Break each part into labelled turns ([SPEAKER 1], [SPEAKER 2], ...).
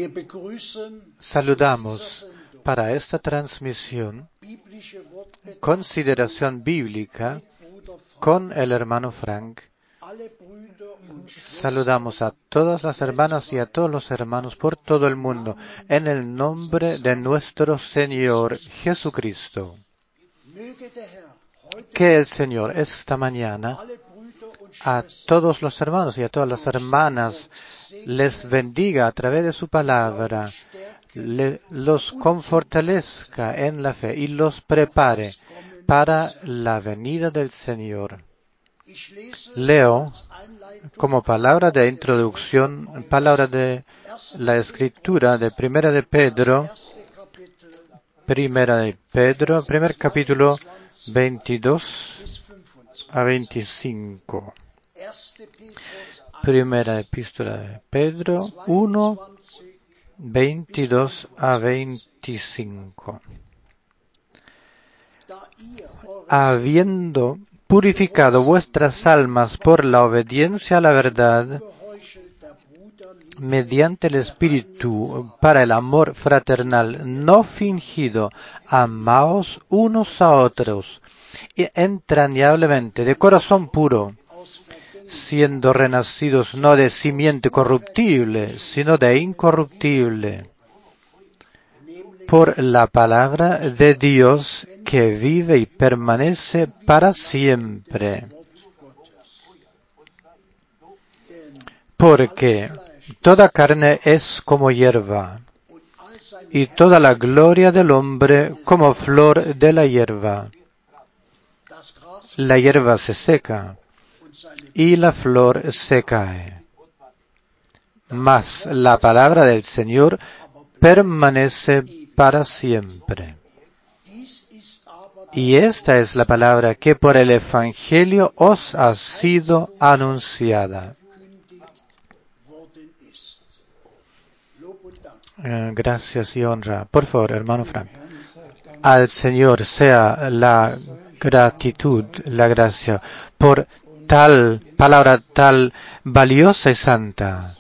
[SPEAKER 1] Saludamos para esta transmisión consideración bíblica con el hermano Frank. Saludamos a todas las hermanas y a todos los hermanos por todo el mundo en el nombre de nuestro Señor Jesucristo. Que el Señor esta mañana a todos los hermanos y a todas las hermanas les bendiga a través de su palabra, los confortalezca en la fe y los prepare para la venida del Señor. Leo como palabra de introducción, palabra de la Escritura de Primera de Pedro, primer capítulo 22 a 25. Primera epístola de Pedro 1, 22 a 25. Habiendo purificado vuestras almas por la obediencia a la verdad, mediante el Espíritu, para el amor fraternal no fingido, amaos unos a otros, entrañablemente, de corazón puro, siendo renacidos no de simiente corruptible, sino de incorruptible, por la palabra de Dios que vive y permanece para siempre. Porque toda carne es como hierba, y toda la gloria del hombre como flor de la hierba. La hierba se seca, y la flor se cae. Mas la palabra del Señor permanece para siempre. Y esta es la palabra que por el Evangelio os ha sido anunciada. Gracias y honra. Por favor, hermano Frank. Al Señor sea la gratitud, la gracia, por tal palabra tan valiosa y santa,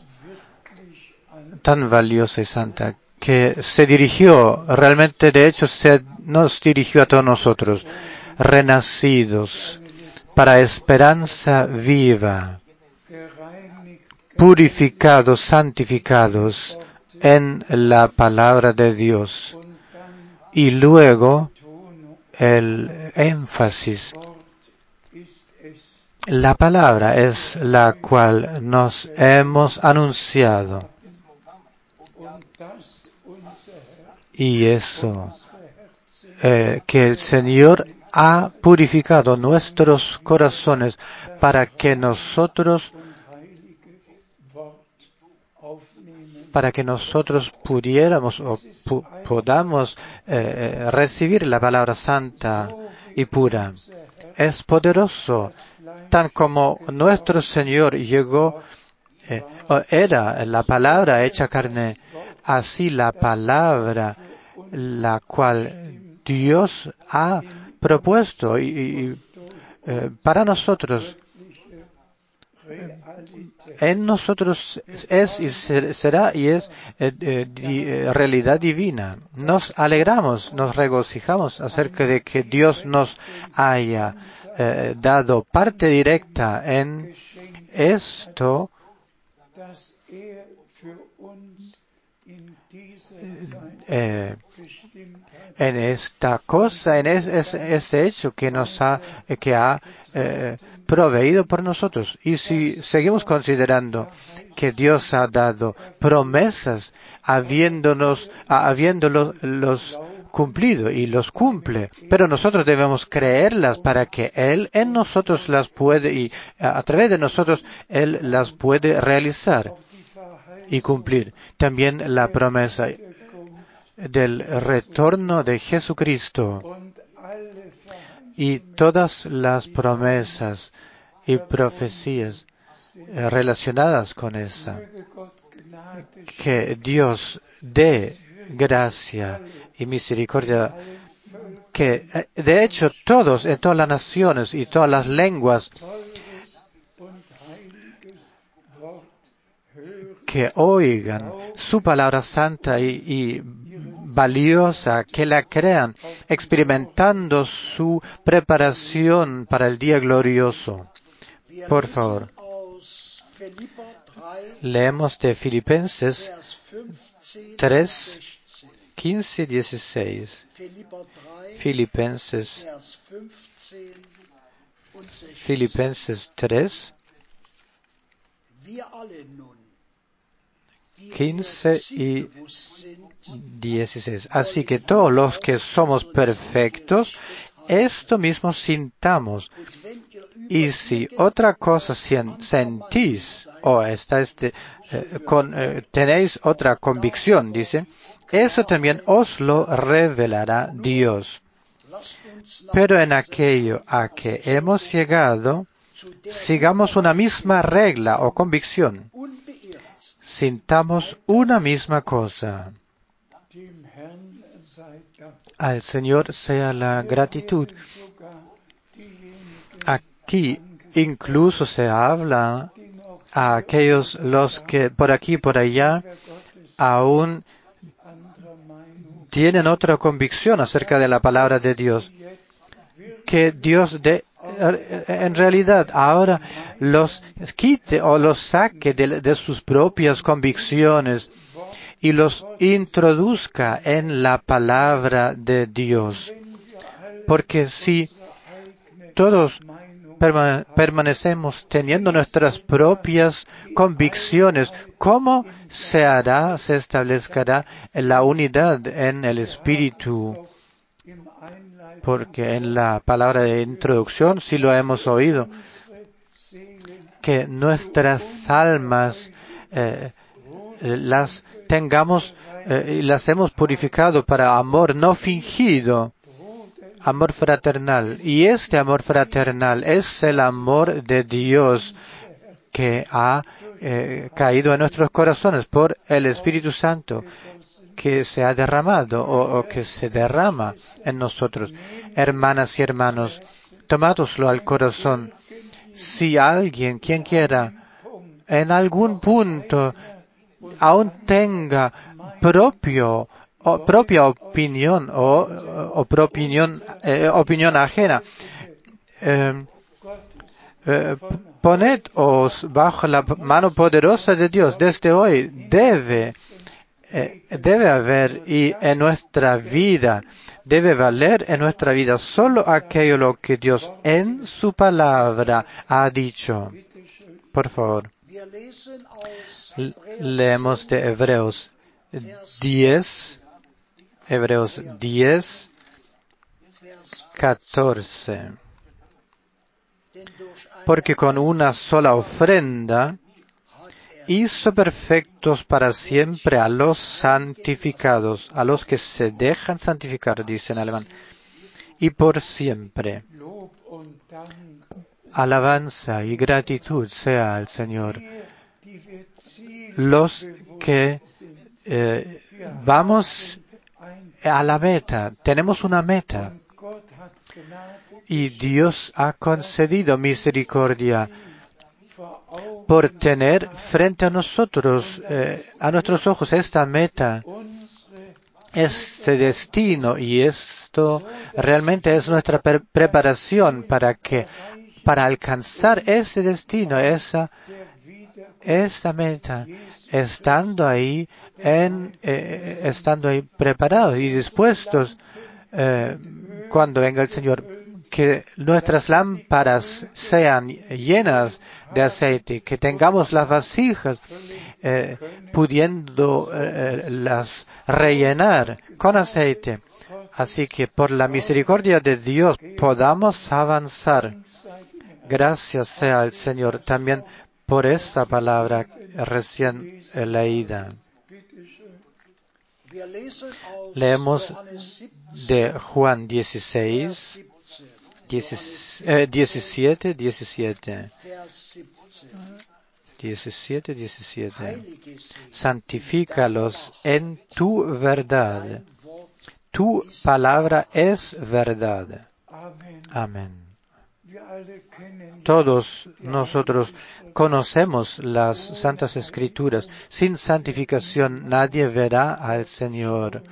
[SPEAKER 1] que se dirigió, realmente de hecho nos dirigió a todos nosotros, renacidos para esperanza viva, purificados, santificados en la palabra de Dios. Y luego el énfasis. La palabra es la cual nos hemos anunciado. Y eso, que el Señor ha purificado nuestros corazones para que nosotros pudiéramos o podamos recibir la palabra santa y pura. Es poderoso, tan como nuestro Señor llegó, era la palabra hecha carne, así la palabra la cual Dios ha propuesto para nosotros. En nosotros es y será y es realidad divina. Nos alegramos, nos regocijamos acerca de que Dios nos haya dado parte directa en esto, en esta cosa, en ese hecho que ha proveído por nosotros. Y si seguimos considerando que Dios ha dado promesas, habiéndolos cumplido y los cumple, pero nosotros debemos creerlas para que Él en nosotros las puede y a través de nosotros Él las puede realizar y cumplir. También la promesa del retorno de Jesucristo y todas las promesas y profecías relacionadas con esa. Que Dios dé gracia y misericordia, que de hecho todos, en todas las naciones y todas las lenguas, que oigan su palabra santa y valiosa, que la crean, experimentando su preparación para el día glorioso. Por favor, leemos de Filipenses 3, 15 y 16. Filipenses 3, 15 y 16. Así que todos los que somos perfectos, esto mismo sintamos. Y si otra cosa sentís o tenéis otra convicción, dice, eso también os lo revelará Dios. Pero en aquello a que hemos llegado, sigamos una misma regla o convicción. Sintamos una misma cosa. Al Señor sea la gratitud. Aquí incluso se habla a aquellos los que por aquí y por allá aún tienen otra convicción acerca de la palabra de Dios. Que Dios en realidad ahora los quite o los saque de sus propias convicciones y los introduzca en la palabra de Dios. Porque si todos permanecemos teniendo nuestras propias convicciones, ¿cómo se establecerá la unidad en el Espíritu? Porque en la palabra de introducción sí lo hemos oído, que nuestras almas las tengamos y las hemos purificado para amor no fingido, amor fraternal. Y este amor fraternal es el amor de Dios que ha caído en nuestros corazones por el Espíritu Santo que se ha derramado o que se derrama en nosotros. Hermanas y hermanos, tomádoslo al corazón. Si alguien, quien quiera, en algún punto aún tenga propia opinión o opinión ajena, ponedos bajo la mano poderosa de Dios. Desde hoy debe haber y en nuestra vida, debe valer en nuestra vida solo aquello lo que Dios en su palabra ha dicho. Por favor, leemos de Hebreos 10, 14. Porque con una sola ofrenda hizo perfectos para siempre a los santificados, a los que se dejan santificar, dice en alemán, y por siempre. Alabanza y gratitud sea al Señor. Los que vamos a la meta, tenemos una meta, y Dios ha concedido misericordia por tener frente a nosotros, a nuestros ojos, esta meta, este destino, y esto realmente es nuestra preparación para alcanzar ese destino, esa meta, estando ahí preparados y dispuestos cuando venga el Señor. Que nuestras lámparas sean llenas de aceite, que tengamos las vasijas pudiendo las rellenar con aceite. Así que por la misericordia de Dios podamos avanzar. Gracias sea al Señor también por esa palabra recién leída. Leemos de Juan 17. Santifícalos en tu verdad. Tu palabra es verdad. Amén. Todos nosotros conocemos las Santas Escrituras. Sin santificación nadie verá al Señor.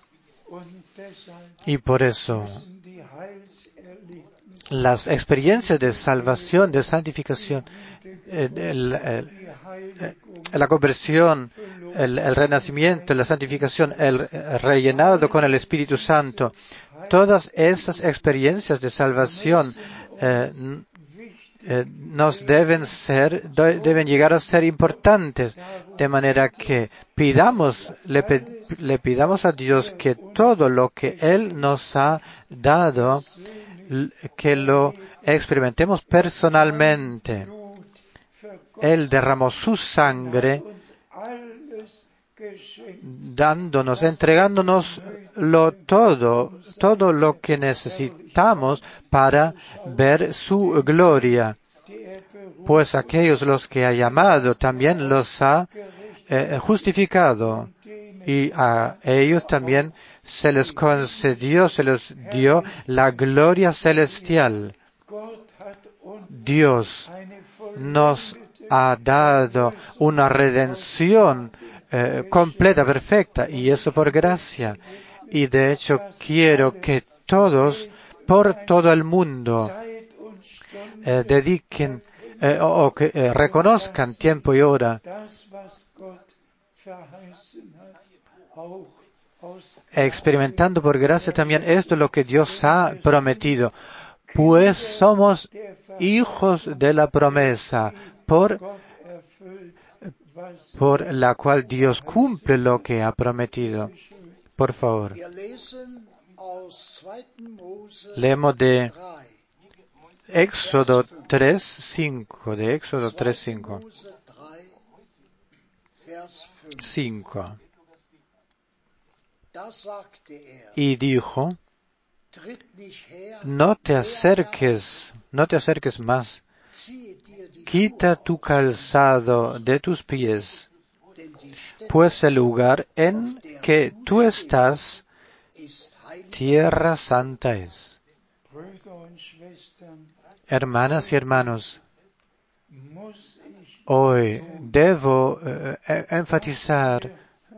[SPEAKER 1] Y por eso las experiencias de salvación, de santificación, la conversión, el renacimiento, la santificación, el rellenado con el Espíritu Santo, todas estas experiencias de salvación nos deben llegar a ser importantes, de manera que le pidamos a Dios que todo lo que Él nos ha dado, que lo experimentemos personalmente. Él derramó su sangre entregándonos todo lo que necesitamos para ver su gloria. Pues aquellos los que ha llamado también los ha justificado, y a ellos también se les concedió, se les dio la gloria celestial. Dios nos ha dado una redención completa, perfecta, y eso por gracia. Y de hecho quiero que todos, por todo el mundo, dediquen que reconozcan tiempo y hora experimentando por gracia también esto lo que Dios ha prometido. Pues somos hijos de la promesa, por la cual Dios cumple lo que ha prometido. Por favor. Leemos de Éxodo 3:5, de Éxodo 3:5. 5. Y dijo: no te acerques más. Quita tu calzado de tus pies, pues el lugar en que tú estás, tierra santa es. Hermanas y hermanos, hoy debo enfatizar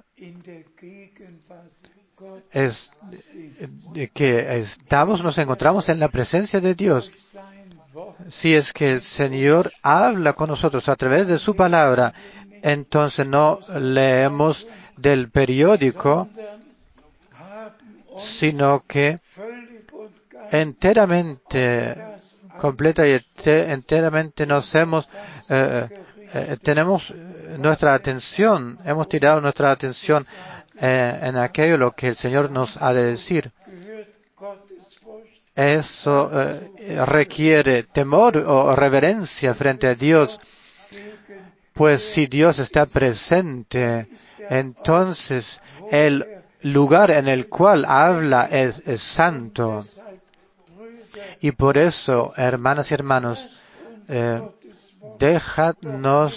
[SPEAKER 1] que nos encontramos en la presencia de Dios. Si es que el Señor habla con nosotros a través de su palabra, entonces no leemos del periódico, sino que completa y enteramente tenemos nuestra atención, hemos tirado nuestra atención en aquello lo que el Señor nos ha de decir. Eso requiere temor o reverencia frente a Dios, pues si Dios está presente, entonces el lugar en el cual habla es santo. Y por eso, hermanas y hermanos, dejadnos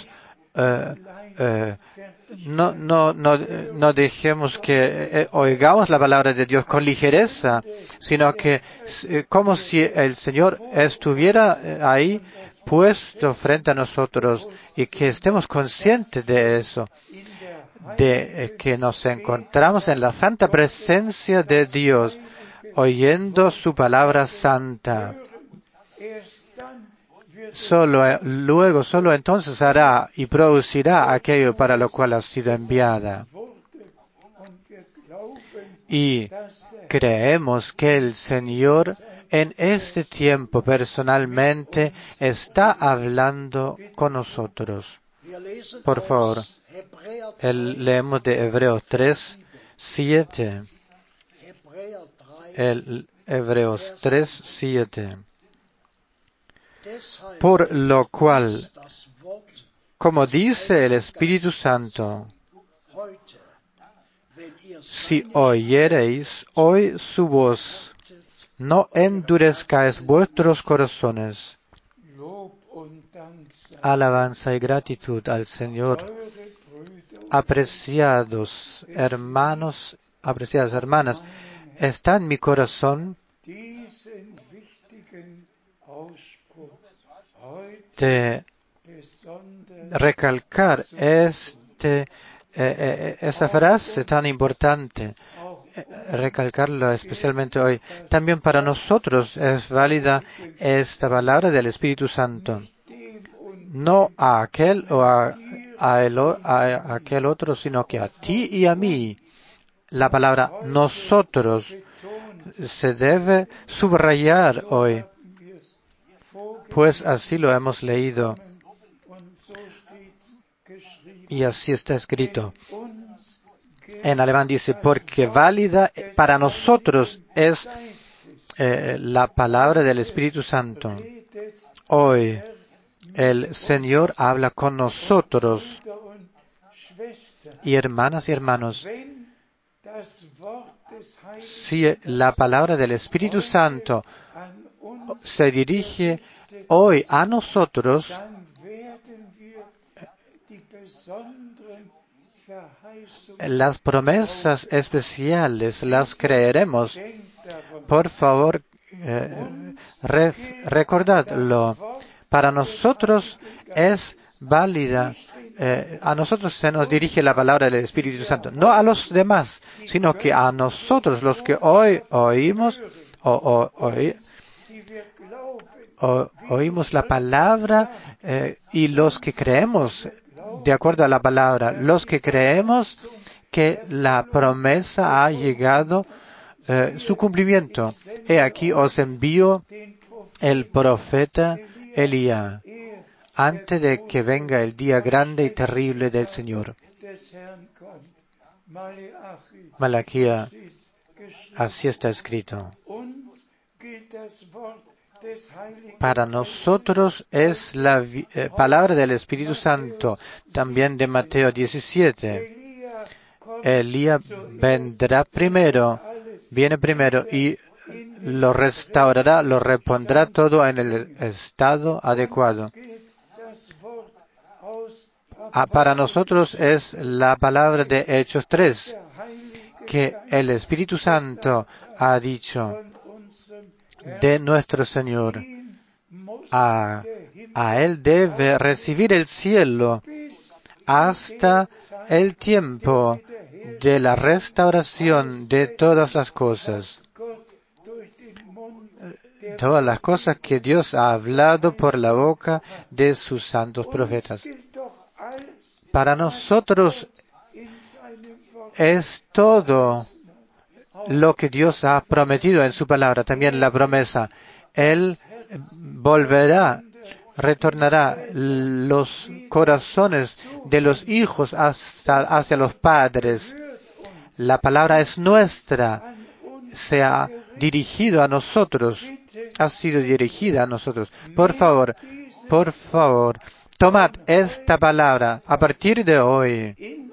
[SPEAKER 1] no dejemos que oigamos la palabra de Dios con ligereza, sino que como si el Señor estuviera ahí puesto frente a nosotros, y que estemos conscientes de eso, de que nos encontramos en la santa presencia de Dios, oyendo su palabra santa. Solo entonces hará y producirá aquello para lo cual ha sido enviada. Y creemos que el Señor en este tiempo personalmente está hablando con nosotros. Por favor, leemos de Hebreos 3:7. Hebreos 3:7. Por lo cual, como dice el Espíritu Santo, si oyereis hoy su voz, no endurezcáis vuestros corazones. Alabanza y gratitud al Señor. Apreciados hermanos, apreciadas hermanas, está en mi corazón recalcar esa frase tan importante, recalcarlo especialmente hoy. También para nosotros es válida esta palabra del Espíritu Santo. No a aquel o a aquel otro, sino que a ti y a mí. La palabra nosotros se debe subrayar hoy, pues así lo hemos leído y así está escrito. En alemán dice, porque válida para nosotros es la palabra del Espíritu Santo. Hoy el Señor habla con nosotros. Y hermanas y hermanos, si la palabra del Espíritu Santo se dirige hoy a nosotros, las promesas especiales las creeremos. Por favor, recordadlo. Para nosotros es válida. A nosotros se nos dirige la palabra del Espíritu Santo. No a los demás, sino que a nosotros, los que hoy oímos, oímos la palabra y los que creemos de acuerdo a la palabra, los que creemos que la promesa ha llegado su cumplimiento. He aquí os envío el profeta Elías antes de que venga el día grande y terrible del Señor. Malaquía, así está escrito. Para nosotros es la palabra del Espíritu Santo, también de Mateo 17. Elías vendrá primero, viene primero y lo restaurará, lo repondrá todo en el estado adecuado. Para nosotros es la palabra de Hechos 3, que el Espíritu Santo ha dicho de nuestro Señor. A Él debe recibir el cielo hasta el tiempo de la restauración de todas las cosas. Todas las cosas que Dios ha hablado por la boca de sus santos profetas. Para nosotros es todo lo que Dios ha prometido en su palabra, también la promesa. Él volverá, retornará los corazones de los hijos hacia los padres. La palabra es nuestra, se ha dirigido a nosotros, ha sido dirigida a nosotros. Por favor, tomad esta palabra a partir de hoy.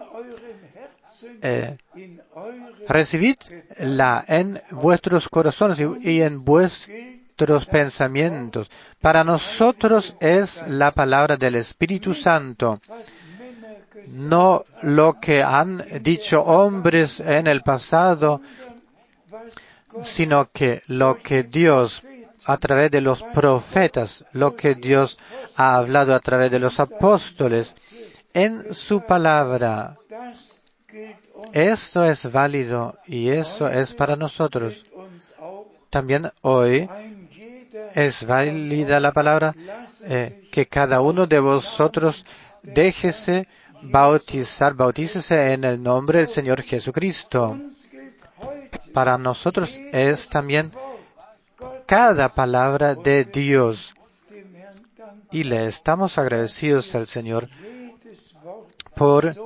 [SPEAKER 1] Recibidla en vuestros corazones y en vuestros pensamientos. Para nosotros es la palabra del Espíritu Santo, no lo que han dicho hombres en el pasado, sino que lo que Dios, a través de los profetas, lo que Dios ha hablado a través de los apóstoles, en su palabra. Eso es válido y eso es para nosotros. También hoy es válida la palabra que cada uno de vosotros déjese bautícese en el nombre del Señor Jesucristo. Para nosotros es también cada palabra de Dios. Y le estamos agradecidos al Señor por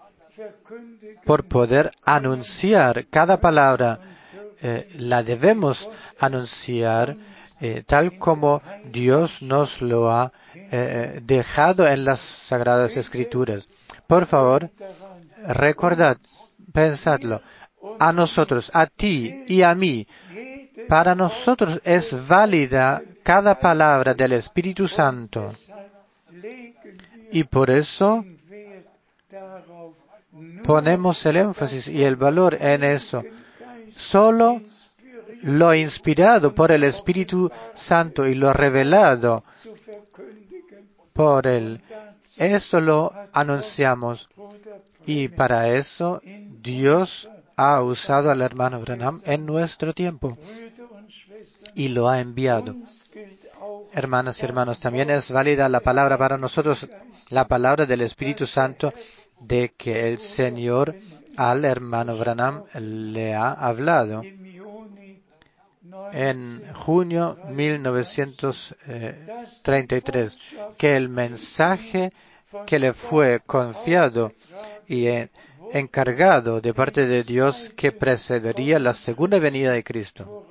[SPEAKER 1] poder anunciar cada palabra. La debemos anunciar tal como Dios nos lo ha dejado en las Sagradas Escrituras. Por favor, recordad, pensadlo, a nosotros, a ti y a mí. Para nosotros es válida cada palabra del Espíritu Santo. Y por eso ponemos el énfasis y el valor en eso. Solo lo inspirado por el Espíritu Santo y lo revelado por Él. Esto lo anunciamos. Y para eso Dios ha usado al hermano Branham en nuestro tiempo y lo ha enviado. Hermanas y hermanos, también es válida la palabra para nosotros, la palabra del Espíritu Santo, de que el Señor al hermano Branham le ha hablado. En junio 1933, que el mensaje que le fue confiado y encargado de parte de Dios que precedería la segunda venida de Cristo.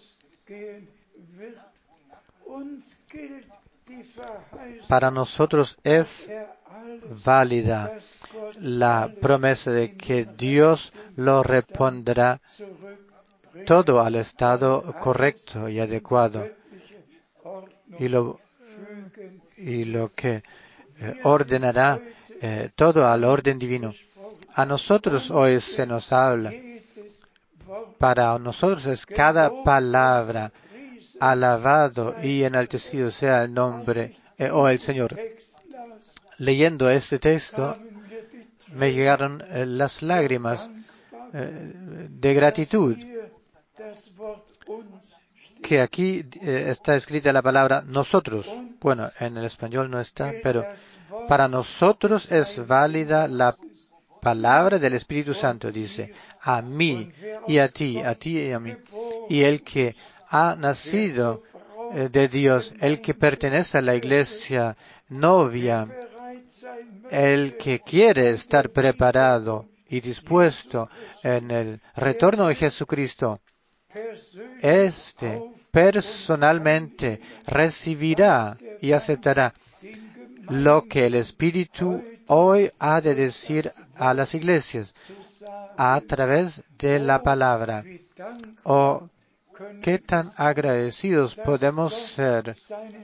[SPEAKER 1] Para nosotros es válida la promesa de que Dios lo repondrá todo al estado correcto y adecuado y lo que ordenará todo al orden divino. A nosotros hoy se nos habla. Para nosotros es cada palabra, alabado y enaltecido sea el nombre o el Señor. Leyendo este texto me llegaron las lágrimas de gratitud, que aquí está escrita la palabra nosotros. Bueno, en el español no está, pero para nosotros es válida la palabra del Espíritu Santo, dice, a mí y a ti y a mí. Y el que ha nacido de Dios, el que pertenece a la iglesia novia, el que quiere estar preparado y dispuesto en el retorno de Jesucristo, personalmente recibirá y aceptará lo que el Espíritu hoy ha de decir a las iglesias a través de la palabra. Oh, qué tan agradecidos podemos ser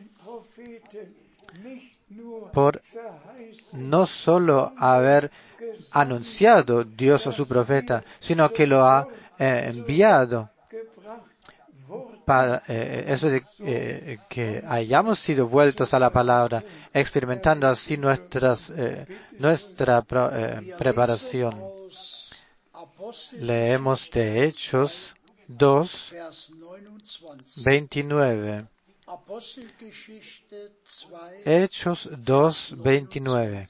[SPEAKER 1] por no solo haber anunciado Dios a su profeta, sino que lo ha enviado. Para eso de que hayamos sido vueltos a la palabra, experimentando así nuestra preparación. Leemos de Hechos 2, 29. Hechos 2, 29.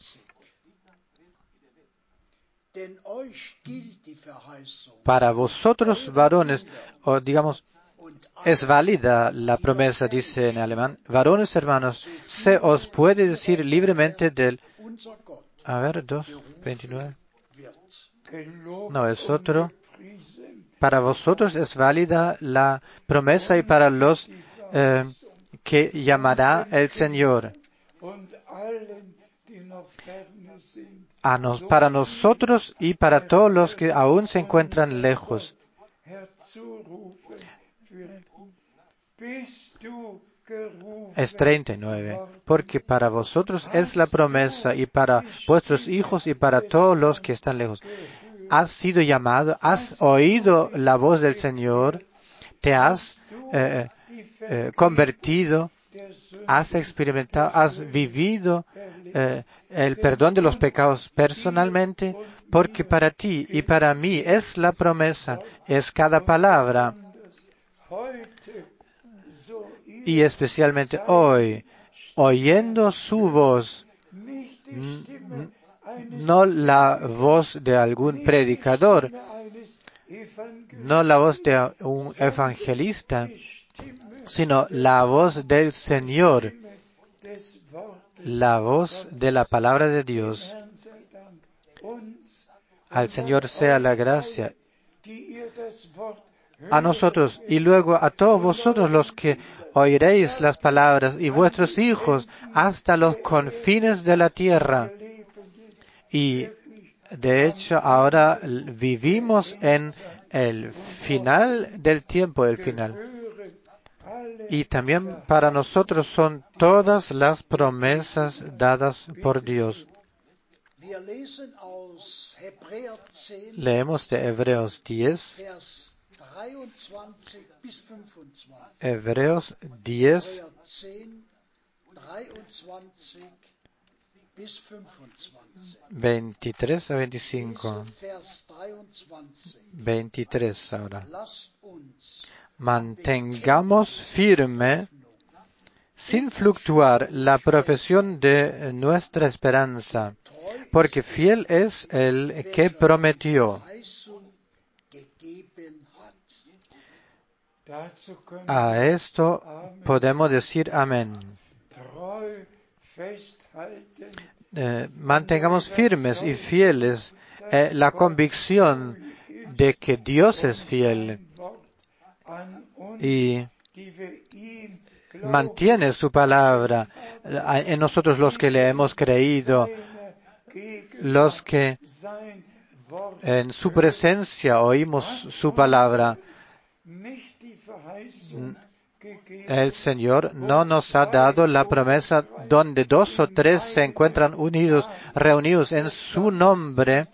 [SPEAKER 1] Para vosotros varones, o digamos, es válida la promesa, dice en alemán, varones hermanos, se os puede decir libremente del... 2:29. No, es otro. Para vosotros es válida la promesa y para los que llamará el Señor. Para nosotros y para todos los que aún se encuentran lejos. Es 39. Porque para vosotros es la promesa y para vuestros hijos y para todos los que están lejos. Has sido llamado, has oído la voz del Señor, te has convertido, has experimentado, has vivido el perdón de los pecados personalmente, porque para ti y para mí es la promesa, es cada palabra. Y especialmente hoy, oyendo su voz, no la voz de algún predicador, no la voz de un evangelista, sino la voz del Señor, la voz de la palabra de Dios. Al Señor sea la gracia. A nosotros y luego a todos vosotros los que oiréis las palabras y vuestros hijos hasta los confines de la tierra. Y de hecho ahora vivimos en el final del tiempo, el final. Y también para nosotros son todas las promesas dadas por Dios. Leemos de Hebreos 10. Hebreos 10, 23 a 25. 23 ahora. Mantengamos firme, sin fluctuar, la profesión de nuestra esperanza, porque fiel es el que prometió. A esto podemos decir amén. Mantengamos firmes y fieles la convicción de que Dios es fiel y mantiene su palabra en nosotros los que le hemos creído, los que en su presencia oímos su palabra. El Señor no nos ha dado la promesa donde 2 o 3 se encuentran reunidos en su nombre,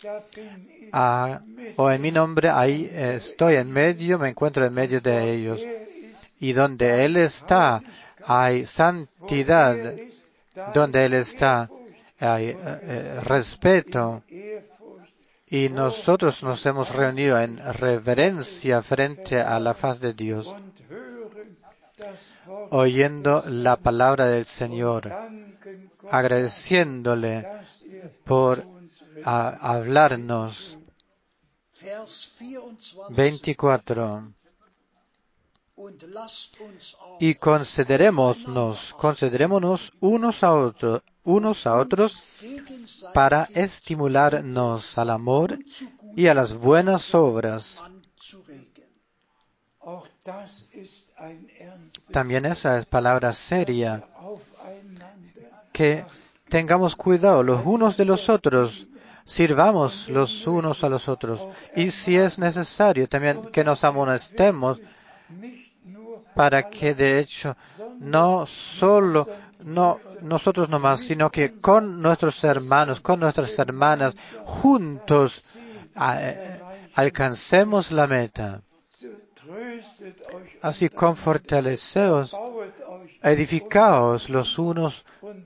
[SPEAKER 1] o en mi nombre, ahí estoy en medio, me encuentro en medio de ellos. Y donde Él está, hay santidad. Donde Él está, hay respeto. Y nosotros nos hemos reunido en reverencia frente a la faz de Dios, oyendo la palabra del Señor, agradeciéndole por hablarnos. 24. Y considerémonos unos a otros para estimularnos al amor y a las buenas obras. También esa es palabra seria, que tengamos cuidado los unos de los otros, sirvamos los unos a los otros, y si es necesario también que nos amonestemos, para que de hecho no solo nosotros nomás, sino que con nuestros hermanos, con nuestras hermanas, juntos alcancemos la meta. Así confortaleceos, edificaos los unos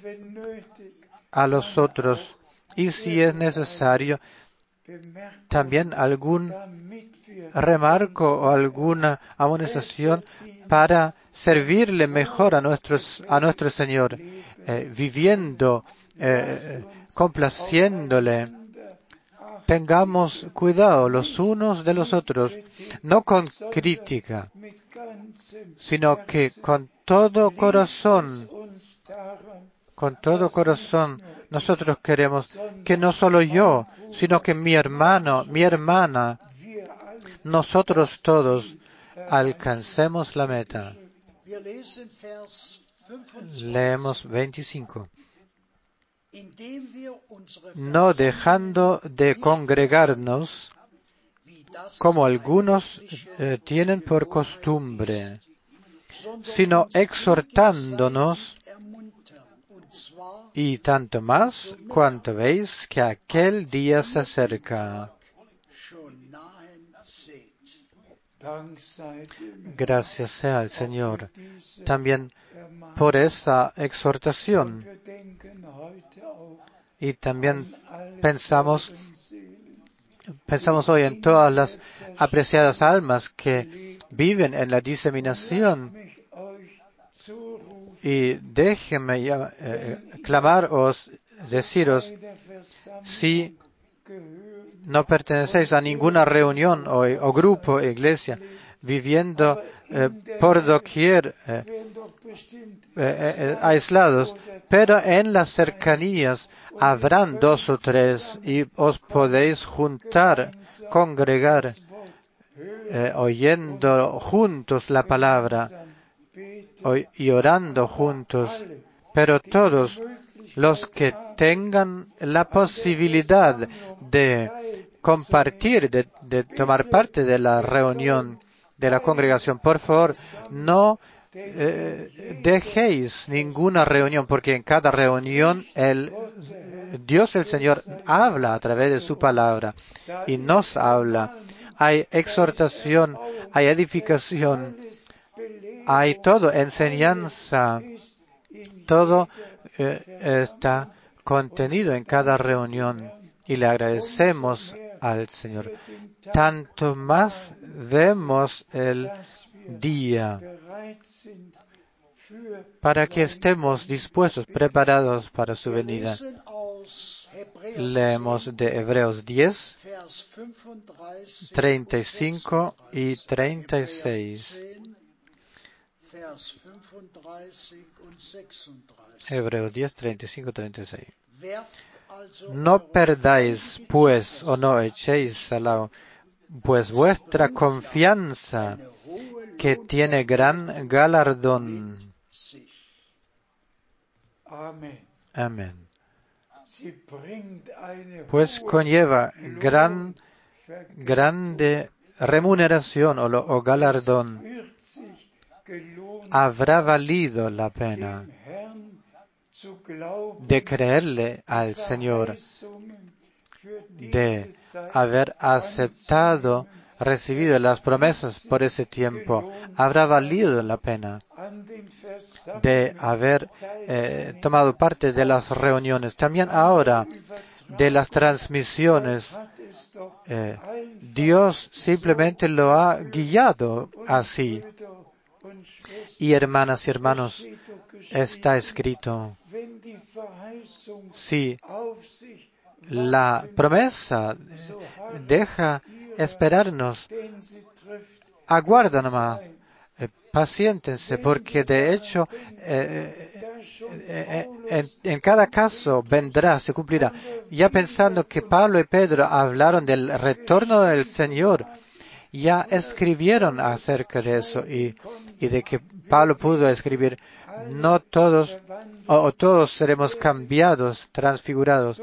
[SPEAKER 1] a los otros, y si es necesario, también algún remarco o alguna amonestación para servirle mejor a nuestro Señor, viviendo, complaciéndole. Tengamos cuidado los unos de los otros, no con crítica, sino que con todo corazón, nosotros queremos que no solo yo, sino que mi hermano, mi hermana, nosotros todos alcancemos la meta. Leemos 25. No dejando de congregarnos, como algunos tienen por costumbre, sino exhortándonos, y tanto más cuanto veis que aquel día se acerca. Gracias sea al Señor también por esa exhortación. Y también pensamos hoy en todas las apreciadas almas que viven en la diseminación. Y déjenme clamaros, deciros, si no pertenecéis a ninguna reunión o grupo, iglesia, viviendo por doquier aislados, pero en las cercanías habrán 2 o 3 y os podéis juntar, congregar, oyendo juntos la palabra y orando juntos, pero todos los que tengan la posibilidad de compartir, de tomar parte de la reunión, de la congregación, por favor, no dejéis ninguna reunión, porque en cada reunión Dios el Señor habla a través de su palabra y nos habla. Hay exhortación, hay edificación, hay todo, enseñanza, todo está contenido en cada reunión y le agradecemos al Señor. Tanto más vemos el día para que estemos dispuestos, preparados para su venida. Leemos de Hebreos 10, 35 y 36. Hebreos 10, 35 y 36. No perdáis, pues, o no echéis al lado, pues vuestra confianza, que tiene gran galardón. Amén. Pues conlleva grande remuneración o galardón. Habrá valido la pena de creerle al Señor, de haber aceptado, recibido las promesas por ese tiempo. Habrá valido la pena de haber tomado parte de las reuniones. También ahora de las transmisiones. Dios simplemente lo ha guiado así. Y hermanas y hermanos, está escrito, si la promesa deja esperarnos, aguarda nomás, paciéntense, porque de hecho en cada caso vendrá, se cumplirá. Ya pensando que Pablo y Pedro hablaron del retorno del Señor, ya escribieron acerca de eso y de que Pablo pudo escribir, no todos, o todos seremos cambiados, transfigurados.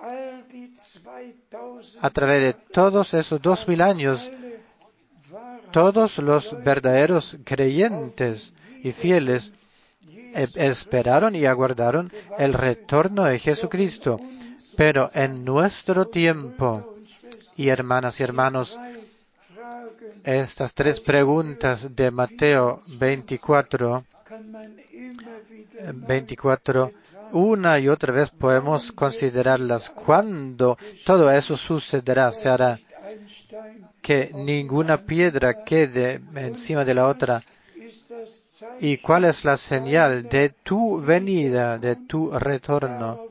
[SPEAKER 1] A través de todos esos 2000 años, todos los verdaderos creyentes y fieles esperaron y aguardaron el retorno de Jesucristo. Pero en nuestro tiempo, y hermanas y hermanos, estas 3 preguntas de Mateo 24, una y otra vez podemos considerarlas. ¿Cuándo todo eso sucederá? Se hará que ninguna piedra quede encima de la otra. ¿Y cuál es la señal de tu venida, de tu retorno?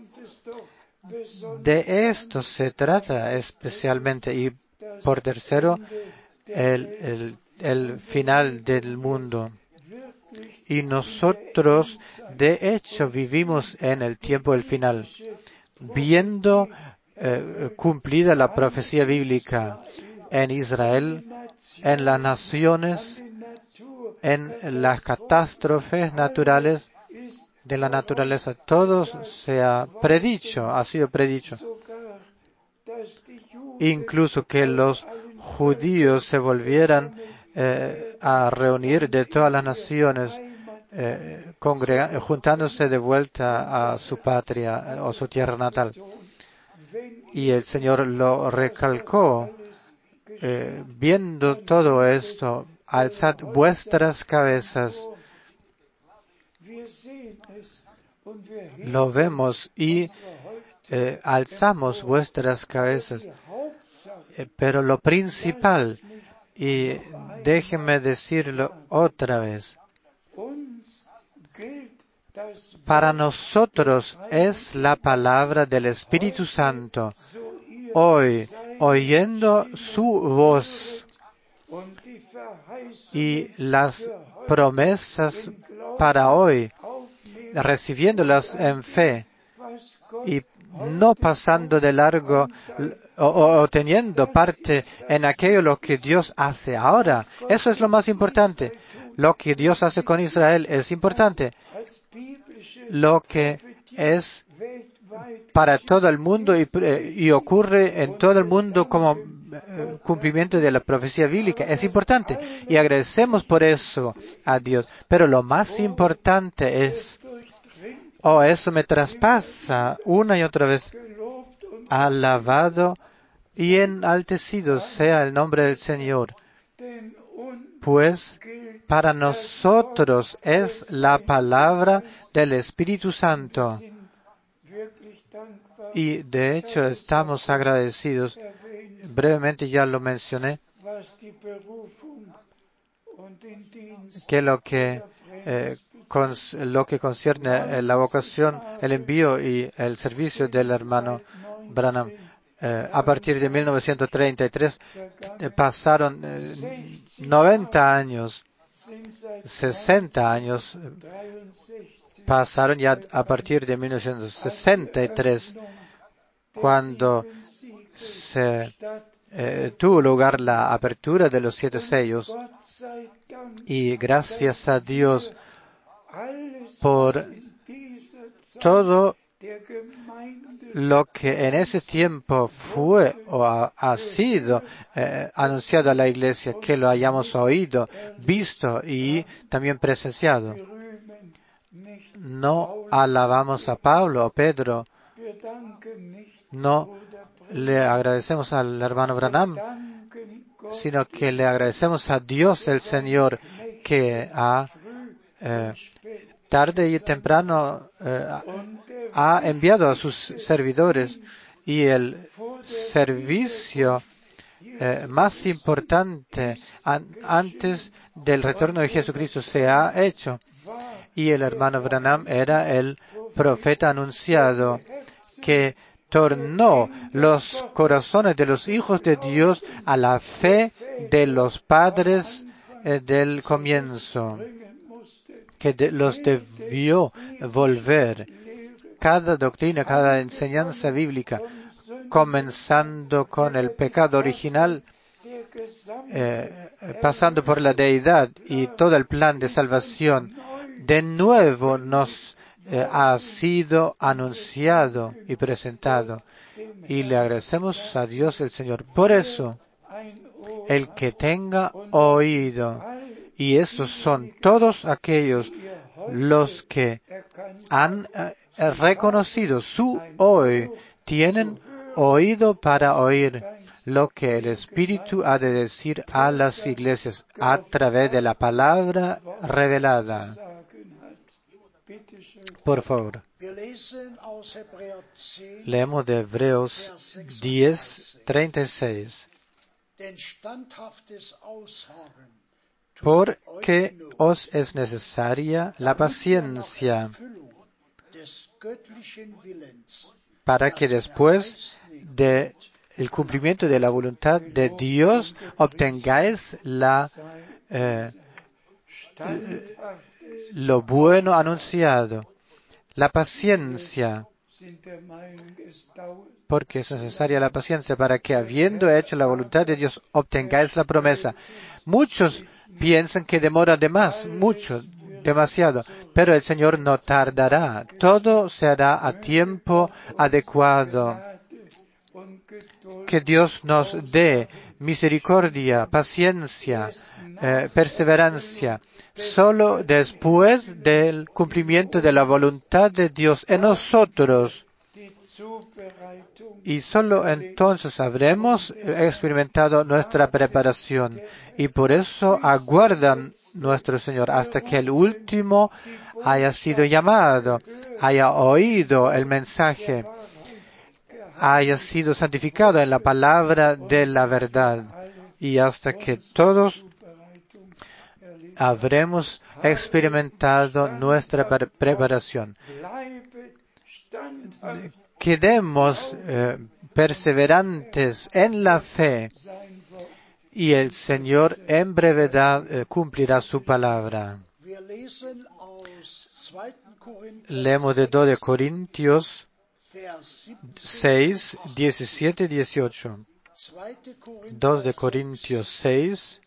[SPEAKER 1] De esto se trata especialmente. Y por tercero, el final del mundo. Y nosotros, de hecho, vivimos en el tiempo del final, viendo cumplida la profecía bíblica en Israel, en las naciones, en las catástrofes naturales de la naturaleza. Todo se ha predicho, ha sido predicho. Incluso que los judíos se volvieran a reunir de todas las naciones, juntándose de vuelta a su patria o su tierra natal. Y el Señor lo recalcó, viendo todo esto, alzad vuestras cabezas. Lo vemos y alzamos vuestras cabezas. Pero lo principal, y déjenme decirlo otra vez, para nosotros es la palabra del Espíritu Santo. Hoy, oyendo su voz y las promesas para hoy, recibiéndolas en fe y no pasando de largo o teniendo parte en aquello lo que Dios hace ahora. Eso es lo más importante. Lo que Dios hace con Israel es importante. Lo que es para todo el mundo y ocurre en todo el mundo como cumplimiento de la profecía bíblica es importante. Y agradecemos por eso a Dios. Pero lo más importante es, eso me traspasa una y otra vez. Alabado y enaltecido sea el nombre del Señor, pues para nosotros es la palabra del Espíritu Santo. Y de hecho estamos agradecidos. Brevemente ya lo mencioné, que lo que concierne la vocación, el envío y el servicio del hermano Branham, a partir de 1933 pasaron 90 años, 60 años pasaron ya a partir de 1963, cuando se tuvo lugar la apertura de los 7 sellos, y gracias a Dios por todo lo que en ese tiempo fue o ha sido anunciado a la Iglesia, que lo hayamos oído, visto y también presenciado. No alabamos a Pablo o Pedro, no le agradecemos al hermano Branham, sino que le agradecemos a Dios el Señor, que tarde y temprano ha enviado a sus servidores, y el servicio más importante antes del retorno de Jesucristo se ha hecho. Y el hermano Branham era el profeta anunciado que tornó los corazones de los hijos de Dios a la fe de los padres del comienzo, que los debió volver. Cada doctrina, cada enseñanza bíblica, comenzando con el pecado original, pasando por la deidad y todo el plan de salvación, de nuevo nos ha sido anunciado y presentado. Y le agradecemos a Dios el Señor. Por eso, el que tenga oído, y esos son todos aquellos los que han reconocido su hoy, tienen oído para oír lo que el Espíritu ha de decir a las iglesias a través de la palabra revelada. Por favor. Leemos de Hebreos 10:36. Porque os es necesaria la paciencia, para que después del cumplimiento de la voluntad de Dios obtengáis lo bueno anunciado. La paciencia, porque es necesaria la paciencia para que, habiendo hecho la voluntad de Dios, obtengáis la promesa. Muchos piensan que demora demasiado, pero el Señor no tardará. Todo se hará a tiempo adecuado. Que Dios nos dé misericordia, paciencia, perseverancia, solo después del cumplimiento de la voluntad de Dios en nosotros. Y solo entonces habremos experimentado nuestra preparación. Y por eso aguardan nuestro Señor hasta que el último haya sido llamado, haya oído el mensaje, haya sido santificado en la palabra de la verdad, y hasta que todos habremos experimentado nuestra preparación. Quedemos perseverantes en la fe, y el Señor en brevedad cumplirá su palabra. Leemos de 2 de Corintios 6, 17 y 18. 2 de Corintios 6,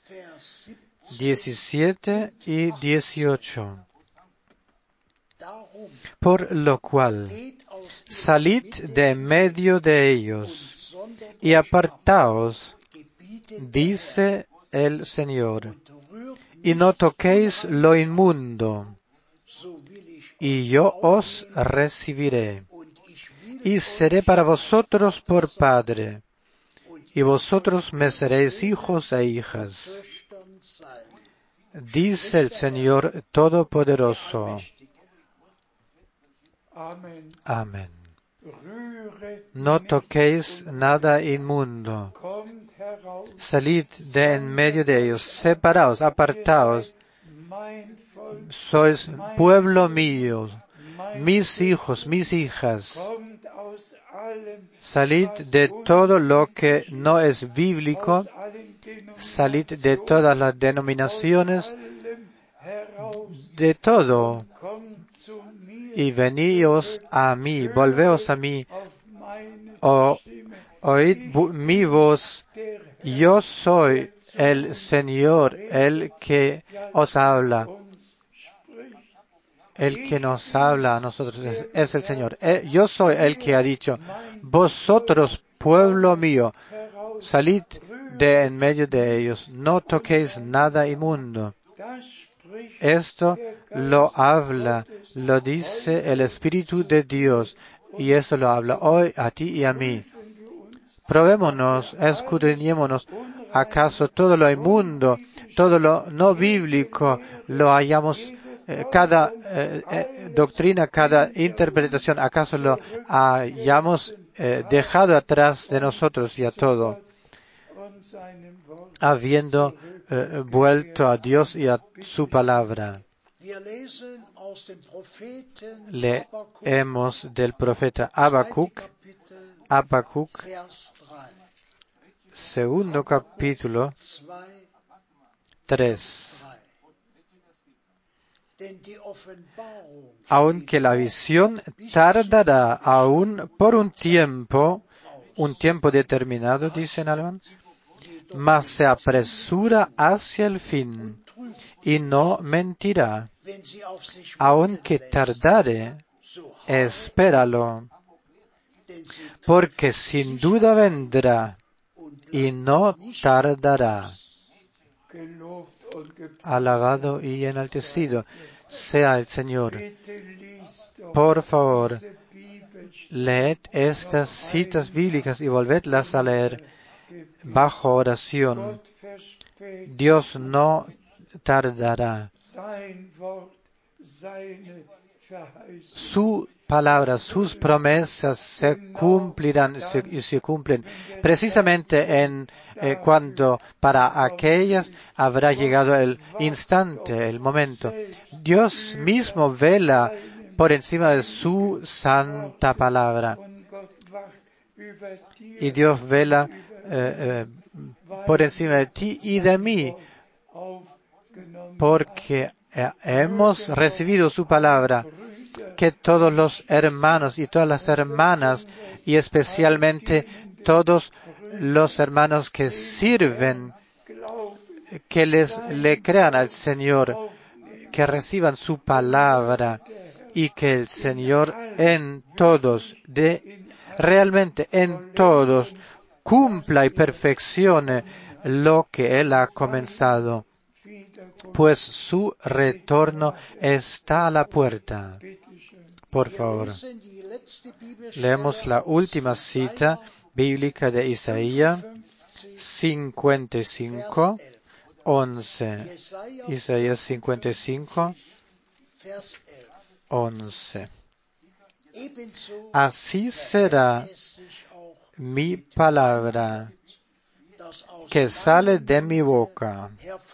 [SPEAKER 1] 17 y 18. Por lo cual, salid de en medio de ellos y apartaos, dice el Señor, y no toquéis lo inmundo, y yo os recibiré, y seré para vosotros por Padre, y vosotros me seréis hijos e hijas. dice el Señor Todopoderoso. Amén. No toquéis nada inmundo. Salid de en medio de ellos, separaos, apartaos. Sois pueblo mío, mis hijos, mis hijas. Salid de todo lo que no es bíblico, salid de todas las denominaciones, de todo, y veníos a mí, volveos a mí, oíd mi voz. Yo soy el Señor, el que os habla. El que nos habla a nosotros es el Señor. Yo soy el que ha dicho, vosotros, pueblo mío, salid de en medio de ellos, no toquéis nada inmundo. Esto lo habla, lo dice el Espíritu de Dios, y eso lo habla hoy a ti y a mí. Probémonos, escudriñémonos, acaso todo lo inmundo, todo lo no bíblico, lo hayamos, cada doctrina, cada interpretación, acaso lo hayamos dejado atrás de nosotros y a todo, habiendo vuelto a Dios y a su palabra. Leemos del profeta Habacuc, segundo capítulo, 3. Aunque la visión tardará aún por un tiempo determinado, dice en alemán, mas se apresura hacia el fin y no mentirá. Aunque tardare, espéralo, porque sin duda vendrá y no tardará. Alabado y enaltecido sea el Señor. Por favor, leed estas citas bíblicas y volvedlas a leer bajo oración. Dios no tardará. Su palabra, sus promesas se cumplirán y se cumplen precisamente cuando para aquellas habrá llegado el instante, el momento. Dios mismo vela por encima de su santa palabra. Y Dios vela por encima de ti y de mí, porque hemos recibido su palabra. Que todos los hermanos y todas las hermanas, y especialmente todos los hermanos que sirven, que le crean al Señor, que reciban su palabra, y que el Señor en todos, realmente en todos, cumpla y perfeccione lo que Él ha comenzado, pues su retorno está a la puerta. Por favor, leemos la última cita bíblica de Isaías 55, 11. Isaías 55, 11. Así será mi palabra que sale de mi boca.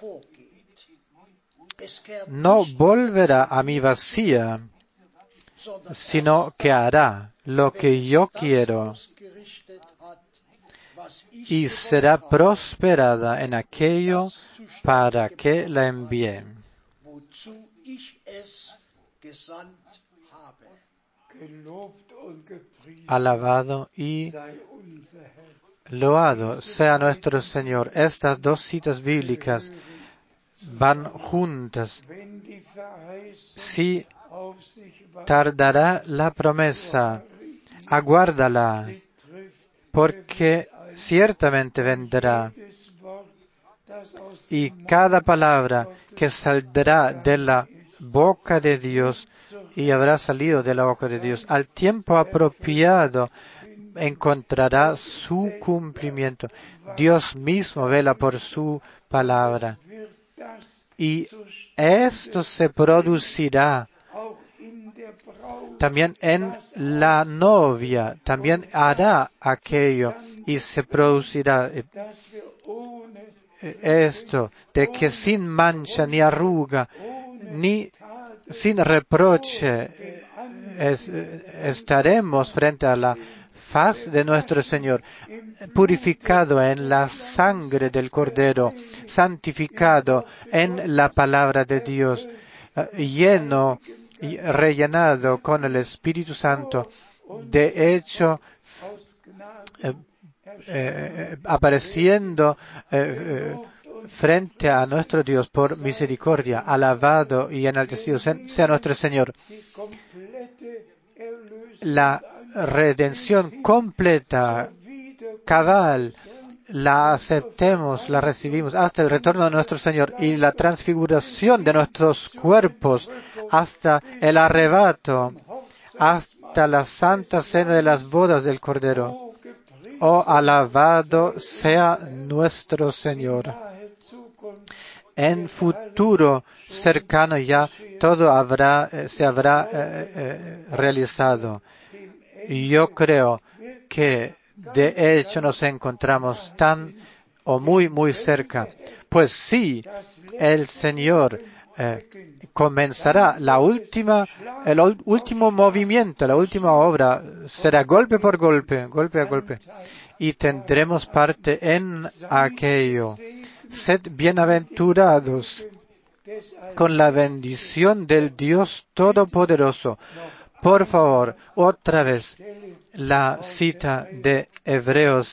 [SPEAKER 1] No volverá a mí vacía, sino que hará lo que yo quiero y será prosperada en aquello para que la envíe. Alabado y loado sea nuestro Señor. Estas dos citas bíblicas van juntas. Si tardará la promesa, aguárdala, porque ciertamente vendrá. Y cada palabra que saldrá de la boca de Dios y habrá salido de la boca de Dios, al tiempo apropiado encontrará su cumplimiento. Dios mismo vela por su palabra Y esto se producirá también en la novia, también hará aquello y se producirá esto, de que sin mancha ni arruga, ni sin reproche estaremos frente a la faz de nuestro Señor, purificado en la sangre del Cordero, santificado en la palabra de Dios, lleno y rellenado con el Espíritu Santo. De hecho, apareciendo frente a nuestro Dios por misericordia. Alabado y enaltecido sea nuestro Señor. La redención completa, cabal, la aceptemos, la recibimos hasta el retorno de nuestro Señor, y la transfiguración de nuestros cuerpos hasta el arrebato, hasta la santa cena de las bodas del Cordero. Oh, alabado sea nuestro Señor. En futuro cercano ya todo se habrá realizado. Y yo creo que de hecho nos encontramos tan o muy, muy cerca. Pues sí, el Señor comenzará el último movimiento, la última obra, será golpe por golpe, golpe a golpe. Y tendremos parte en aquello. Sed bienaventurados con la bendición del Dios Todopoderoso. Por favor, otra vez, la cita de Hebreos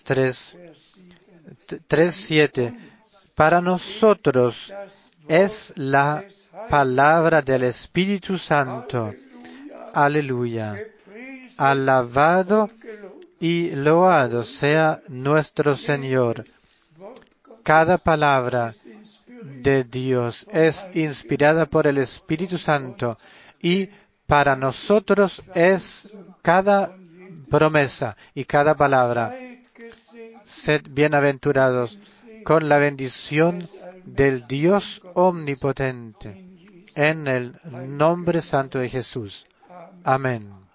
[SPEAKER 1] 3:7. Para nosotros es la palabra del Espíritu Santo. Aleluya. Alabado y loado sea nuestro Señor. Cada palabra de Dios es inspirada por el Espíritu Santo, y para nosotros es cada promesa y cada palabra. Sed bienaventurados con la bendición del Dios omnipotente, en el nombre santo de Jesús. Amén.